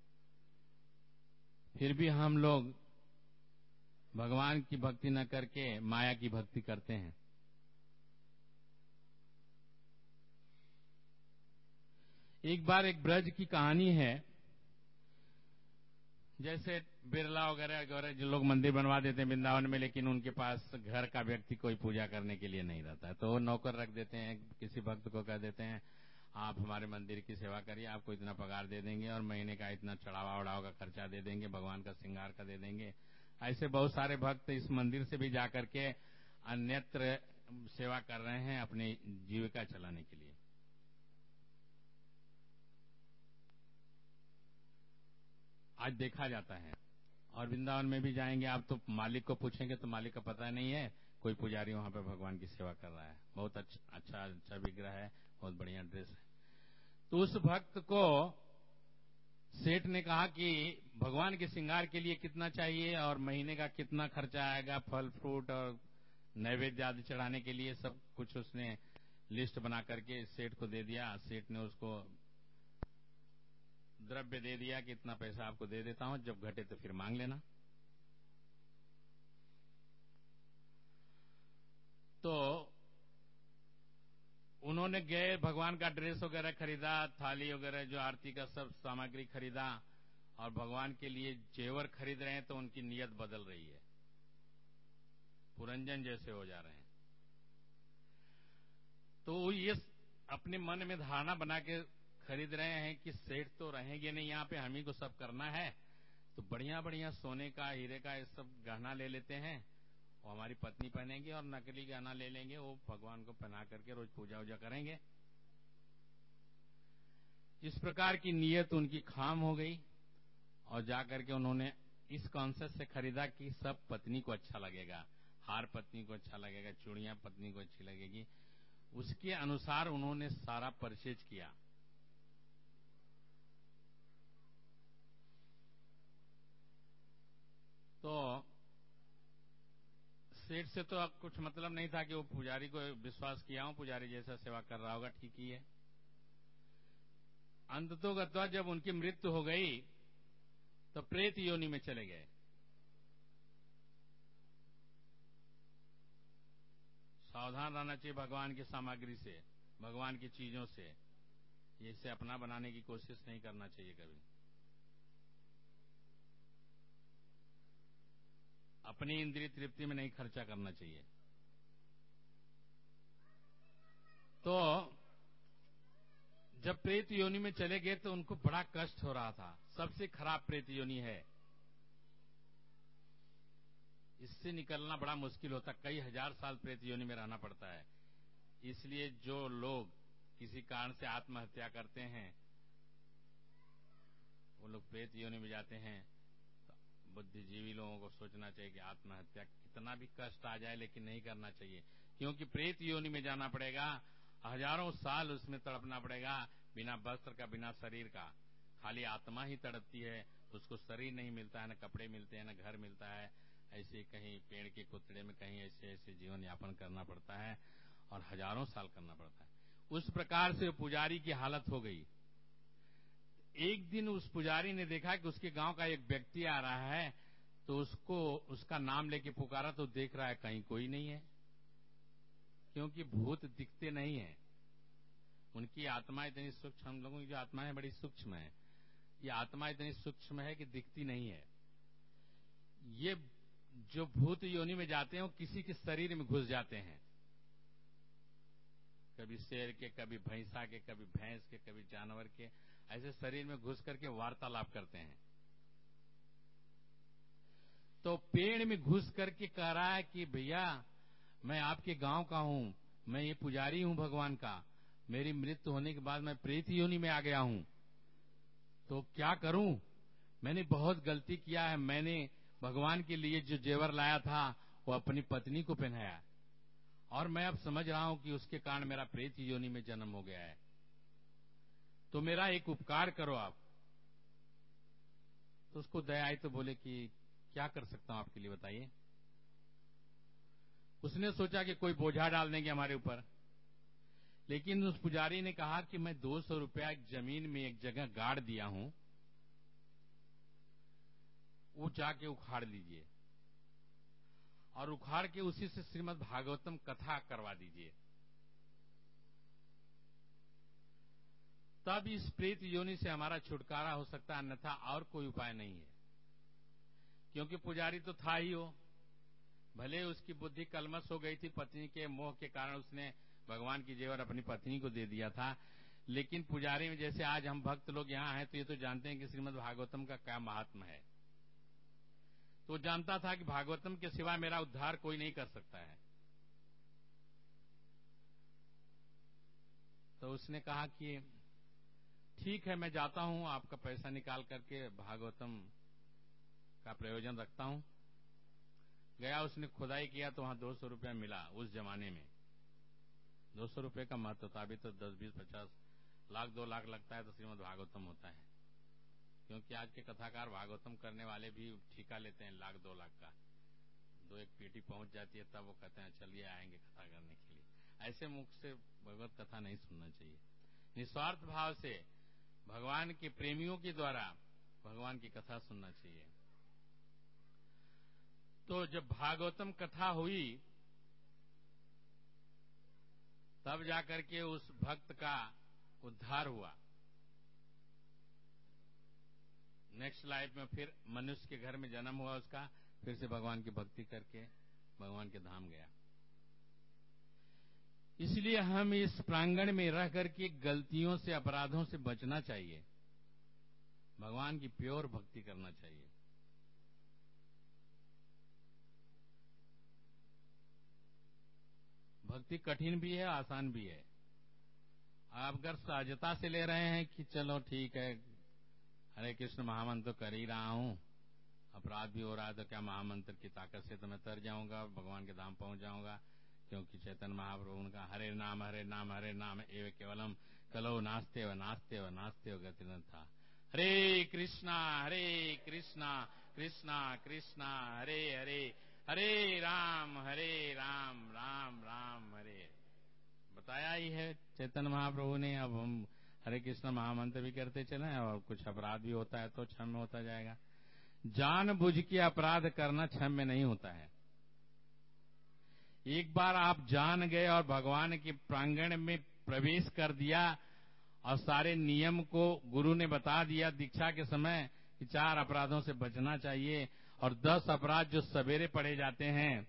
फिर भी हम लोग भगवान की भक्ति न करके माया की भक्ति करते हैं। एक बार एक ब्रज की कहानी है, जैसे बिरला वगैरह वगैरह जो लोग मंदिर बनवा देते हैं वृंदावन में, लेकिन उनके पास घर का व्यक्ति कोई पूजा करने के लिए नहीं रहता है, तो वो नौकर रख देते हैं। किसी भक्त को कह देते हैं आप हमारे मंदिर की सेवा करिए, आपको इतना पगार दे देंगे और महीने का इतना चढ़ावा उड़ावा का खर्चा दे देंगे, भगवान का श्रृंगार का दे देंगे। ऐसे बहुत सारे भक्त इस मंदिर से भी जाकर के अन्यत्र सेवा कर रहे हैं अपनी जीविका चलाने के लिए। आज देखा जाता है, और वृंदावन में भी जाएंगे आप तो मालिक को पूछेंगे तो मालिक का पता नहीं है, कोई पुजारी वहां पे भगवान की सेवा कर रहा है, बहुत अच्छा अच्छा अच्छा विग्रह है, बहुत बढ़िया ड्रेस है। तो उस भक्त को सेठ ने कहा कि भगवान के श्रृंगार के लिए कितना चाहिए और महीने का कितना खर्चा आएगा, फल फ्रूट और नैवेद्य आदि चढ़ाने के लिए, सब कुछ उसने लिस्ट बना करके सेठ को दे दिया। सेठ ने उसको द्रव्य दे दिया कि इतना पैसा आपको दे देता हूं, जब घटे तो फिर मांग लेना। तो उन्होंने गए, भगवान का ड्रेस वगैरह खरीदा, थाली वगैरह जो आरती का सब सामग्री खरीदा और भगवान के लिए जेवर खरीद रहे हैं, तो उनकी नीयत बदल रही है, पुरंजन जैसे हो जा रहे हैं। तो ये अपने मन में धारणा बना के खरीद रहे हैं कि सेठ तो रहेंगे नहीं यहाँ पे, हम ही को सब करना है, तो बढ़िया बढ़िया सोने का, हीरे का ये सब गहना ले लेते हैं, वो हमारी पत्नी पहनेंगे, और नकली गहना ले लेंगे, वो भगवान को पहना करके रोज पूजा वूजा करेंगे। इस प्रकार की नीयत उनकी खाम हो गई और जाकर के उन्होंने इस कॉन्सेप्ट से खरीदा कि सब पत्नी को अच्छा लगेगा, हार पत्नी को अच्छा लगेगा, चूड़ियां पत्नी को अच्छी लगेगी। उसके अनुसार उन्होंने सारा परचेज किया। तो सेठ से तो अब कुछ मतलब नहीं था कि वो पुजारी को विश्वास किया हूं, पुजारी जैसा सेवा कर रहा होगा, ठीक ही है। अंततोगत्वा जब उनकी मृत्यु हो गई तो प्रेत योनि में चले गए। सावधान रहना चाहिए भगवान की सामग्री से, भगवान की चीजों से, इसे अपना बनाने की कोशिश नहीं करना चाहिए कभी। अपनी इंद्रिय तृप्ति में नहीं खर्चा करना चाहिए। तो जब प्रेत योनि में चले गए तो उनको बड़ा कष्ट हो रहा था। सबसे खराब प्रेत योनि है, इससे निकलना बड़ा मुश्किल होता, कई हजार साल प्रेत योनि में रहना पड़ता है। इसलिए जो लोग किसी कारण से आत्महत्या करते हैं, वो लोग प्रेत योनि में जाते हैं। तो बुद्धिजीवी लोगों को सोचना चाहिए कि आत्महत्या कितना भी कष्ट आ जाए लेकिन नहीं करना चाहिए, क्योंकि प्रेत योनि में जाना पड़ेगा, हजारों साल उसमें तड़पना पड़ेगा, बिना वस्त्र का, बिना शरीर का। खाली आत्मा ही तड़पती है, उसको शरीर नहीं मिलता है, न कपड़े मिलते हैं, न घर मिलता है। ऐसे कहीं पेड़ के कुतड़े में कहीं ऐसे ऐसे जीवन यापन करना पड़ता है और हजारों साल करना पड़ता है। उस प्रकार से पुजारी की हालत हो गई। एक दिन उस पुजारी ने देखा कि उसके गांव का एक व्यक्ति आ रहा है, तो उसको उसका नाम लेके पुकारा, तो देख रहा है कहीं कोई नहीं है, क्योंकि भूत दिखते नहीं है। उनकी आत्मा इतनी सूक्ष्म, हम लोगों की जो आत्मा है बड़ी सूक्ष्म है, ये आत्मा इतनी सूक्ष्म है कि दिखती नहीं है। ये जो भूत योनि में जाते हैं वो किसी के शरीर में घुस जाते हैं, कभी शेर के, कभी भैंसा के, कभी भैंस के, कभी जानवर के, ऐसे शरीर में घुस करके वार्तालाप करते हैं। तो पेड़ में घुस करके कह रहा है कि भैया मैं आपके गांव का हूं, मैं ये पुजारी हूं भगवान का, मेरी मृत्यु होने के बाद मैं प्रेत योनि में आ गया हूं, तो क्या करूं? मैंने बहुत गलती किया है, मैंने भगवान के लिए जो जेवर लाया था वो अपनी पत्नी को पहनाया, और मैं अब समझ रहा हूं कि उसके कारण मेरा प्रेत योनि में जन्म हो गया है, तो मेरा एक उपकार करो आप। तो उसको दया आई, तो बोले कि क्या कर सकता हूं आपके लिए, बताइए। उसने सोचा कि कोई बोझा डाल देंगे हमारे ऊपर, लेकिन उस पुजारी ने कहा कि मैं दो सौ रुपया एक जमीन में एक जगह गाड़ दिया हूं, वो जाके उखाड़ लीजिए, और उखाड़ के उसी से श्रीमद् भागवतम कथा करवा दीजिए, तब इस प्रेत योनि से हमारा छुटकारा हो सकता है, अन्यथा और कोई उपाय नहीं है। क्योंकि पुजारी तो था ही वो, भले उसकी बुद्धि कलमश हो गई थी, पत्नी के मोह के कारण उसने भगवान की जेवर अपनी पत्नी को दे दिया था, लेकिन पुजारी में जैसे आज हम भक्त लोग यहाँ हैं तो ये तो जानते हैं कि श्रीमद् भागवतम का क्या महात्मा है। तो जानता था कि भागवतम के सिवा मेरा उद्धार कोई नहीं कर सकता है। तो उसने कहा कि ठीक है, मैं जाता हूं, आपका पैसा निकाल करके भागवतम का प्रयोजन रखता हूं। गया, उसने खुदाई किया तो वहां दो सौ रुपया मिला। उस जमाने में दो सौ रुपये का महत्व था, अभी तो दस बीस पचास लाख दो लाख लगता है तो श्रीमद् भागवतम होता है, क्योंकि आज के कथाकार भागवतम करने वाले भी ठेका लेते हैं लाख दो लाख का। दो एक पेटी पहुंच जाती है तब वो कहते हैं चलिए आएंगे कथा करने के लिए। ऐसे मुख से भगवत कथा नहीं सुनना चाहिए। निस्वार्थ भाव से भगवान के प्रेमियों के द्वारा भगवान की कथा सुनना चाहिए। तो जब भागवतम कथा हुई तब जाकर के उस भक्त का उद्धार हुआ। नेक्स्ट लाइफ में फिर मनुष्य के घर में जन्म हुआ उसका, फिर से भगवान की भक्ति करके भगवान के धाम गया। इसलिए हम इस प्रांगण में रह करके गलतियों से, अपराधों से बचना चाहिए, भगवान की प्योर भक्ति करना चाहिए। भक्ति कठिन भी है, आसान भी है। आप अगर सहजता से ले रहे हैं कि चलो ठीक है, हरे कृष्ण महामंत्र तो कर ही रहा हूं, अपराध भी हो रहा है, तो क्या महामंत्र की ताकत से तो मैं तर जाऊंगा, भगवान के धाम पहुंच जाऊंगा, क्योंकि चैतन्य महाप्रभु उनका हरे नाम हरे नाम हरे नाम एवं केवलम कलो नास्ते व नास्ते व नास्ते व गति न था। हरे कृष्णा हरे कृष्णा कृष्णा कृष्णा हरे हरे, हरे राम हरे राम राम राम हरे। बताया ही है चैतन्य महाप्रभु ने। अब हम हरे कृष्ण महामंत्र भी करते चले और कुछ अपराध भी होता है तो क्षम्य होता जाएगा। जानबूझ के अपराध करना क्षम्य नहीं होता है। एक बार आप जान गए और भगवान के प्रांगण में प्रवेश कर दिया और सारे नियम को गुरु ने बता दिया दीक्षा के समय कि चार अपराधों से बचना चाहिए, और दस अपराध जो सवेरे पढ़े जाते हैं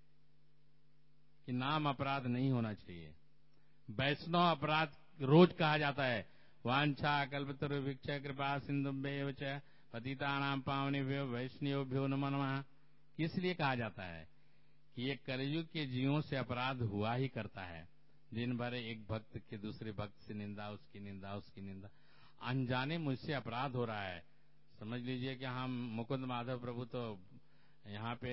कि नाम अपराध नहीं होना चाहिए, वैष्णव अपराध रोज कहा जाता है, वांछा कल्पतरु भिक्षा कृपा सिंधुभ्येव च पतितानां पावनेभ्यो वैष्णवेभ्यो नमो नमः। किस लिए कहा जाता है कि ये कलयुग के जीवों से अपराध हुआ ही करता है। दिन भर एक भक्त के दूसरे भक्त से निंदा, उसकी निंदा उसकी निंदा, अनजाने मुझसे अपराध हो रहा है। समझ लीजिए कि हम मुकुंद माधव प्रभु तो यहाँ पे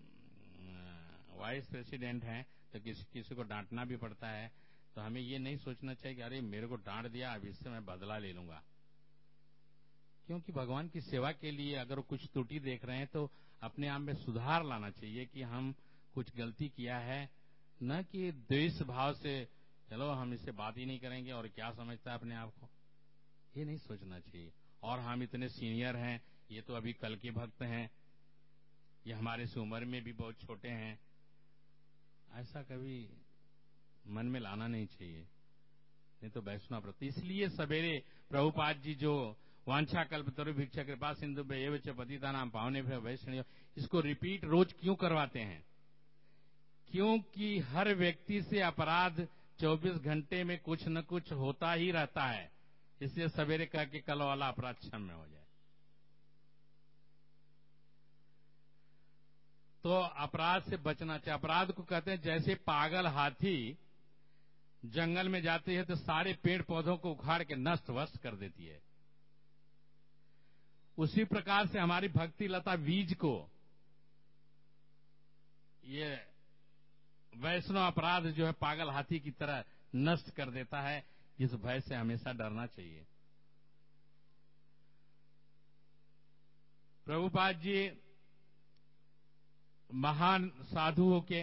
वाइस प्रेसिडेंट हैं, तो किसी किसी को डांटना भी पड़ता है, तो हमें ये नहीं सोचना चाहिए कि अरे मेरे को डांट दिया, अब इससे मैं बदला ले लूंगा। क्योंकि भगवान की सेवा के लिए अगर कुछ त्रुटि देख रहे हैं तो अपने आप में सुधार लाना चाहिए कि हम कुछ गलती किया है, न कि द्वेष भाव से चलो हम इससे बात ही नहीं करेंगे और क्या समझता है अपने आप को, ये नहीं सोचना चाहिए। और हम इतने सीनियर हैं, ये तो अभी कल के भक्त हैं, ये हमारे से उम्र में भी बहुत छोटे हैं, ऐसा कभी मन में लाना नहीं चाहिए, नहीं तो वैष्णव व्रत। इसलिए सवेरे प्रभुपाद जी जो वांछा कल्पतरु भिक्षा कृपा सिंधु एव च पतितानां पावनेभ्यो वैष्णवेभ्यो, इसको रिपीट रोज क्यों करवाते हैं? क्योंकि हर व्यक्ति से अपराध चौबीस घंटे में कुछ न कुछ होता ही रहता है, इसलिए सवेरे कह के कल वाला अपराध क्षम्य हो जाए। तो अपराध से बचना चाहिए। अपराध को कहते हैं जैसे पागल हाथी जंगल में जाती है तो सारे पेड़ पौधों को उखाड़ के नष्ट वस्त कर देती है, उसी प्रकार से हमारी भक्ति लता बीज को ये वैष्णव अपराध जो है पागल हाथी की तरह नष्ट कर देता है। इस भय से हमेशा डरना चाहिए। प्रभुपाद जी महान साधु होके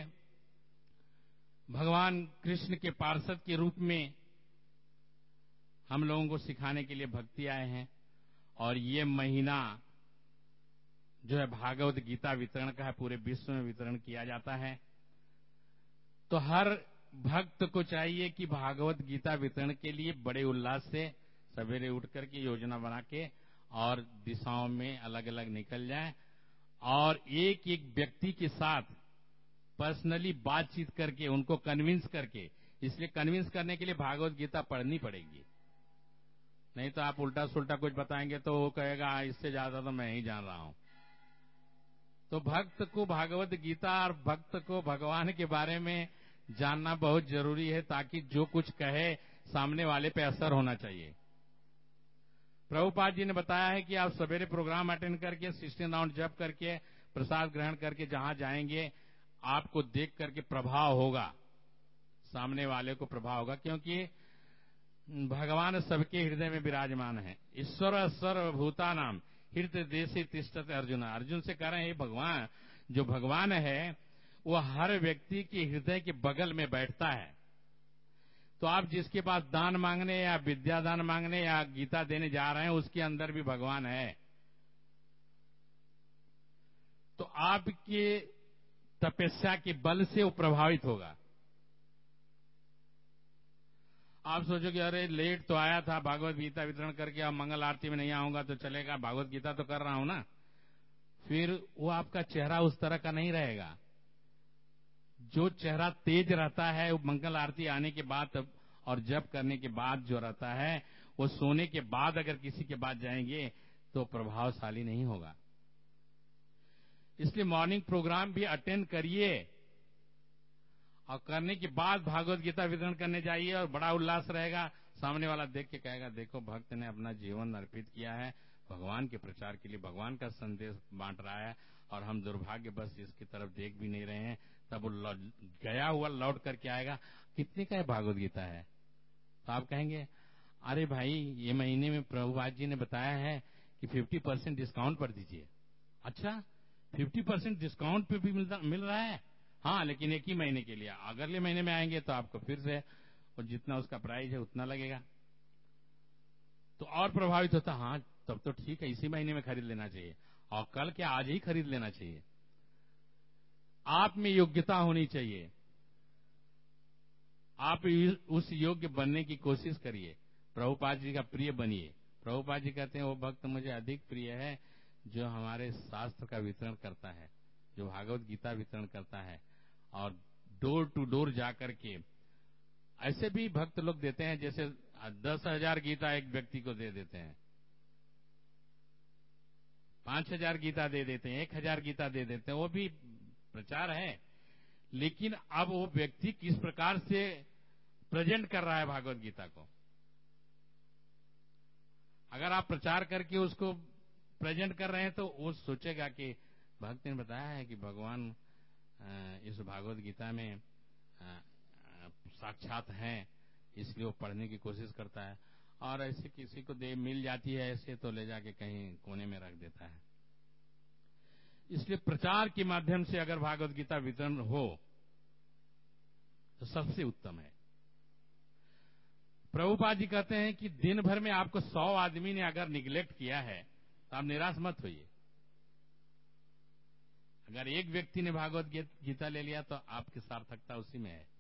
भगवान कृष्ण के पार्षद के रूप में हम लोगों को सिखाने के लिए भक्ति आए हैं, और ये महीना जो है भागवत गीता वितरण का है, पूरे विश्व में वितरण किया जाता है। तो हर भक्त को चाहिए कि भागवत गीता वितरण के लिए बड़े उल्लास से सवेरे उठ करके योजना बना के और दिशाओं में अलग अलग निकल जाए, और एक एक व्यक्ति के साथ पर्सनली बातचीत करके उनको कन्विंस करके, इसलिए कन्विंस करने के लिए भागवत गीता पढ़नी पड़ेगी, नहीं तो आप उल्टा सुल्टा कुछ बताएंगे तो वो कहेगा इससे ज्यादा तो मैं ही जान रहा हूं। तो भक्त को भागवत गीता और भक्त को भगवान के बारे में जानना बहुत जरूरी है, ताकि जो कुछ कहे सामने वाले पे असर होना चाहिए। प्रभुपाद जी ने बताया है कि आप सवेरे प्रोग्राम अटेंड करके सिक्सटीन राउंड जप करके प्रसाद ग्रहण करके जहां जाएंगे आपको देख करके प्रभाव होगा, सामने वाले को प्रभाव होगा, क्योंकि भगवान सबके हृदय में विराजमान है। ईश्वर सर्वभूतानाम हृदय देशे तिष्ठते अर्जुन। अर्जुन से कह रहे हैं भगवान, जो भगवान है वो हर व्यक्ति के हृदय के बगल में बैठता है। तो आप जिसके पास दान मांगने या विद्या दान मांगने या गीता देने जा रहे हैं उसके अंदर भी भगवान है। तो आपके तपस्या के बल से वो प्रभावित होगा। आप सोचोगे अरे लेट तो आया था भागवत गीता वितरण करके, अब मंगल आरती में नहीं आऊंगा तो चलेगा, भागवत गीता तो कर रहा हूं ना। फिर वो आपका चेहरा उस तरह का नहीं रहेगा। जो चेहरा तेज रहता है वो मंगल आरती आने के बाद और जप करने के बाद जो रहता है, वो सोने के बाद अगर किसी के बाद जाएंगे तो प्रभावशाली नहीं होगा। इसलिए मॉर्निंग प्रोग्राम भी अटेंड करिए और करने के बाद भागवत गीता वितरण करने जाइए और बड़ा उल्लास रहेगा। सामने वाला देख के कहेगा देखो भक्त ने अपना जीवन अर्पित किया है भगवान के प्रचार के लिए, भगवान का संदेश बांट रहा है और हम दुर्भाग्य बस इसकी तरफ देख भी नहीं रहे हैं। तब वो गया हुआ लौट करके आएगा, कितने का है भागवत गीता है? तो आप कहेंगे अरे भाई ये महीने में प्रभुपाद जी ने बताया है कि पचास परसेंट डिस्काउंट पर दीजिए। अच्छा पचास परसेंट डिस्काउंट पे भी मिलता मिल रहा है? हाँ, लेकिन एक ही महीने के लिए, अगले महीने में आएंगे तो आपको फिर से और जितना उसका प्राइस है उतना लगेगा। तो और प्रभावित होता, हाँ तब तो ठीक है, इसी महीने में खरीद लेना चाहिए और कल क्या आज ही खरीद लेना चाहिए। आप में योग्यता होनी चाहिए, आप उस योग्य बनने की कोशिश करिए, प्रभुपाद जी का प्रिय बनिए। प्रभुपाद जी कहते हैं वो भक्त मुझे अधिक प्रिय है जो हमारे शास्त्र का वितरण करता है, जो भागवत गीता वितरण करता है और डोर टू डोर जाकर के। ऐसे भी भक्त लोग देते हैं, जैसे दस हजार गीता एक व्यक्ति को दे देते हैं, पांच हजार गीता दे देते हैं, एक हजार गीता दे देते हैं, वो भी प्रचार है। लेकिन अब वो व्यक्ति किस प्रकार से प्रेजेंट कर रहा है भागवत गीता को, अगर आप प्रचार करके उसको प्रेजेंट कर रहे हैं तो वो सोचेगा कि भक्त ने बताया है कि भगवान इस भागवत गीता में साक्षात हैं, इसलिए वो पढ़ने की कोशिश करता है। और ऐसे किसी को दे मिल जाती है ऐसे तो ले जाके कहीं कोने में रख देता है। इसलिए प्रचार के माध्यम से अगर भागवत गीता वितरण हो तो सबसे उत्तम है। प्रभुपाद जी कहते हैं कि दिन भर में आपको सौ आदमी ने अगर निगलेक्ट किया है तो आप निराश मत होइए। अगर एक व्यक्ति ने भागवत गीता ले लिया तो आपकी सार्थकता उसी में है।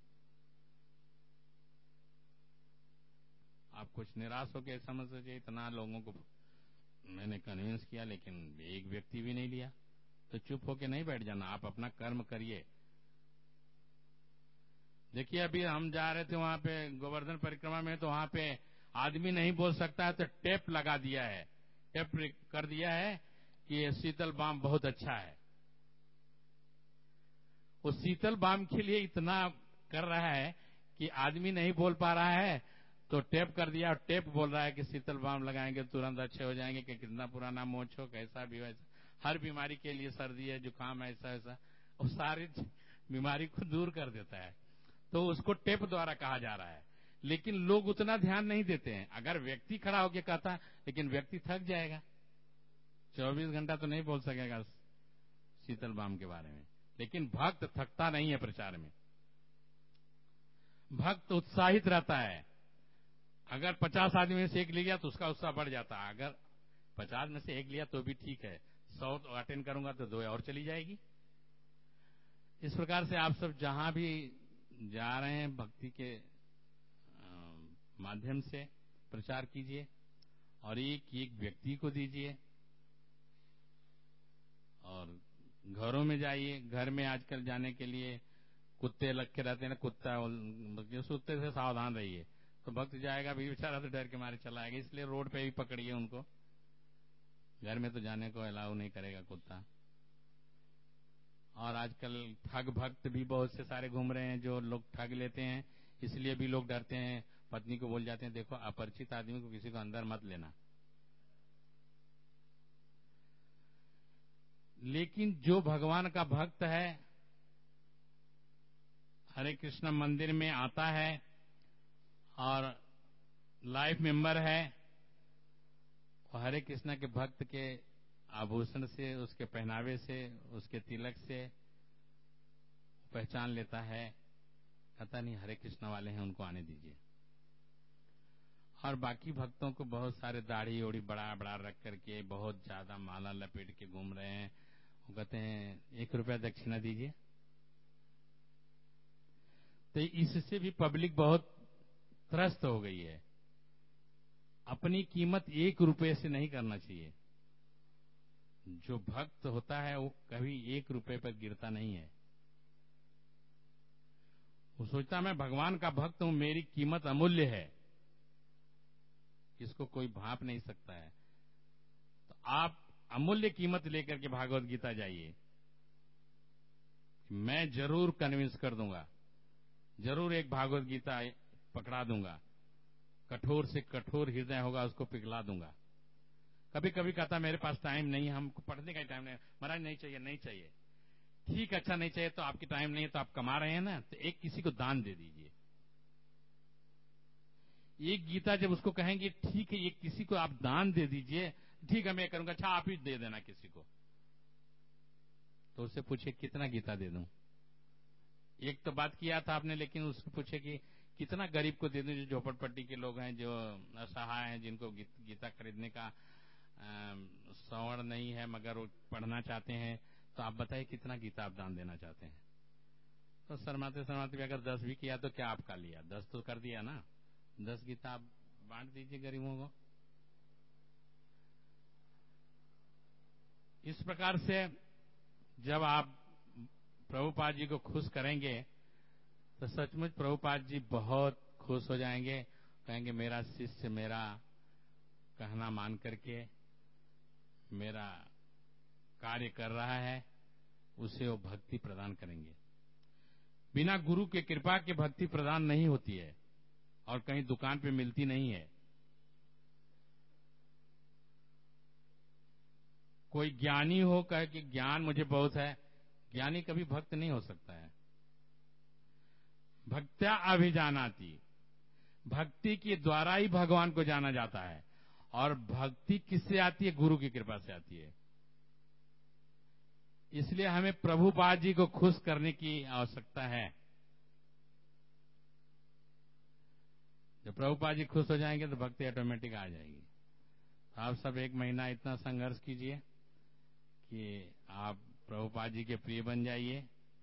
आप कुछ निराश होकर समझ लीजिए इतना लोगों को मैंने कन्विंस किया लेकिन एक व्यक्ति भी नहीं लिया, तो चुप होकर नहीं बैठ जाना, आप अपना कर्म करिए। देखिए अभी हम जा रहे थे वहां पे गोवर्धन परिक्रमा में, तो वहां पे आदमी नहीं बोल सकता है तो टेप लगा दिया है, टेप कर दिया है कि शीतल बाम बहुत अच्छा है। वो शीतल बाम के लिए इतना कर रहा है कि आदमी नहीं बोल पा रहा है तो टेप कर दिया, और टेप बोल रहा है कि शीतल बाम लगाएंगे तुरंत अच्छे हो जाएंगे, कि कितना पुराना मोच हो कैसा भी वैसा, हर बीमारी के लिए, सर्दी है जुकाम है ऐसा ऐसा, वो सारी बीमारी को दूर कर देता है। तो उसको टेप द्वारा कहा जा रहा है, लेकिन लोग उतना ध्यान नहीं देते हैं। अगर व्यक्ति खड़ा होकर कहता, लेकिन व्यक्ति थक जाएगा, चौबीस घंटा तो नहीं बोल सकेगा शीतल बाम के बारे में। लेकिन भक्त थकता नहीं है प्रचार में, भक्त उत्साहित रहता है। अगर पचास आदमी में से एक लिया तो उसका उत्साह बढ़ जाता है, अगर पचास में से एक लिया तो भी ठीक है, सौ तो अटेंड करूंगा तो दो और चली जाएगी। इस प्रकार से आप सब जहां भी जा रहे हैं भक्ति के माध्यम से प्रचार कीजिए और एक एक व्यक्ति को दीजिए। और घरों में जाइए, घर में आजकल जाने के लिए कुत्ते लग के रहते हैं ना, कुत्ता उस कुत्ते से सावधान रहिए, तो भक्त जाएगा भी बेचारा तो डर के मारे चला आएगा। इसलिए रोड पे ही पकड़िए उनको, घर में तो जाने को अलाउ नहीं करेगा कुत्ता। और आजकल ठग भक्त भी बहुत से सारे घूम रहे हैं, जो लोग ठग लेते हैं, इसलिए भी लोग डरते हैं, पत्नी को बोल जाते हैं देखो अपरिचित आदमी को किसी को अंदर मत लेना। लेकिन जो भगवान का भक्त है, हरे कृष्ण मंदिर में आता है और लाइफ मेंबर है, और हरे कृष्ण के भक्त के आभूषण से, उसके पहनावे से, उसके तिलक से पहचान लेता है, कहता नहीं हरे कृष्ण वाले हैं उनको आने दीजिए। और बाकी भक्तों को बहुत सारे दाढ़ी ओढ़ी बड़ा बड़ा रख करके बहुत ज्यादा माला लपेट के घूम रहे हैं, वो कहते हैं एक रुपया दक्षिणा दीजिए। तो इससे भी पब्लिक बहुत त्रस्त हो गई है। अपनी कीमत एक रुपए से नहीं करना चाहिए। जो भक्त होता है वो कभी एक रुपए पर गिरता नहीं है। वो सोचता मैं भगवान का भक्त हूं, मेरी कीमत अमूल्य है, इसको कोई भांप नहीं सकता है। तो आप अमूल्य कीमत लेकर के भागवत गीता जाइए। मैं जरूर कन्विंस कर दूंगा, जरूर एक भागवत गीता पकड़ा दूंगा, कठोर से कठोर हृदय होगा उसको पिघला दूंगा। कभी कभी कहता मेरे पास टाइम नहीं, हमको पढ़ने का टाइम नहीं। महाराज नहीं चाहिए, नहीं चाहिए। ठीक, अच्छा नहीं चाहिए तो आपकी टाइम नहीं है, तो आप कमा रहे हैं ना, तो एक किसी को दान दे दीजिए। एक गीता जब उसको कहेंगे ठीक है, एक किसी को आप दान दे दीजिए, ठीक है मैं करूंगा, अच्छा आप ही दे देना किसी को। तो उससे पूछे कितना गीता दे दूं। एक तो बात किया था आपने, लेकिन उसको पूछे कि कितना गरीब को दे दूं, जो झोपड़पट्टी के लोग हैं, जो असहाय हैं, जिनको गीता खरीदने का सवर्ण नहीं है मगर वो पढ़ना चाहते हैं, तो आप बताइए कितना गीता आप दान देना चाहते हैं। तो शर्माते शर्माते भी अगर दस भी किया तो क्या आपका लिया, दस तो कर दिया ना, दस गीता आप बांट दीजिए गरीबों को। इस प्रकार से जब आप प्रभुपाद जी को खुश करेंगे तो सचमुच प्रभुपाद जी बहुत खुश हो जाएंगे। कहेंगे मेरा शिष्य मेरा कहना मान करके मेरा कार्य कर रहा है, उसे वो भक्ति प्रदान करेंगे। बिना गुरु के कृपा के भक्ति प्रदान नहीं होती है और कहीं दुकान पे मिलती नहीं है। कोई ज्ञानी हो कहे कि ज्ञान मुझे बहुत है, ज्ञानी कभी भक्त नहीं हो सकता है। भक्त्या अभिजानाति, भक्ति के द्वारा ही भगवान को जाना जाता है। और भक्ति किससे आती है? गुरु की कृपा से आती है। इसलिए हमें प्रभुपाद जी को खुश करने की आवश्यकता है। जब प्रभुपाद जी खुश हो जाएंगे तो भक्ति ऑटोमेटिक आ जाएगी। आप सब एक महीना इतना संघर्ष कीजिए कि आप प्रभुपाद जी के प्रिय बन जाइए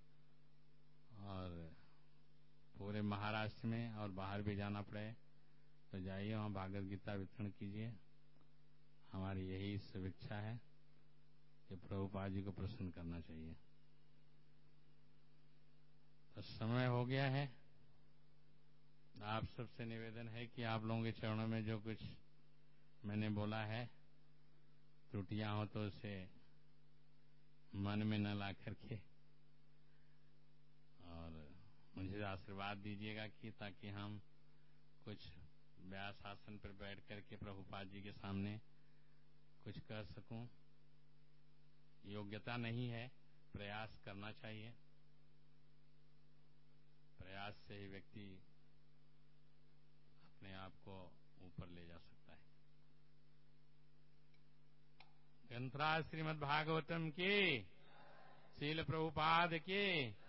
और पूरे महाराष्ट्र में और बाहर भी जाना पड़े तो जाइए, वहां भागवत गीता वितरण कीजिए। हमारी यही शुभेच्छा है कि प्रभुपाद जी को प्रसन्न करना चाहिए। तो समय हो गया है। आप सबसे निवेदन है कि आप लोगों के चरणों में जो कुछ मैंने बोला है, त्रुटियां हो तो उसे मन में न ला करके और मुझे आशीर्वाद दीजिएगा कि ताकि हम कुछ व्यास आसन पर बैठ करके प्रभुपाद जी के सामने कुछ कर सकूं। योग्यता नहीं है, प्रयास करना चाहिए। प्रयास से ही व्यक्ति अपने आप को ऊपर ले जा सकता है। ग्रंथराज श्रीमद् भागवतम की, शील प्रभुपाद की।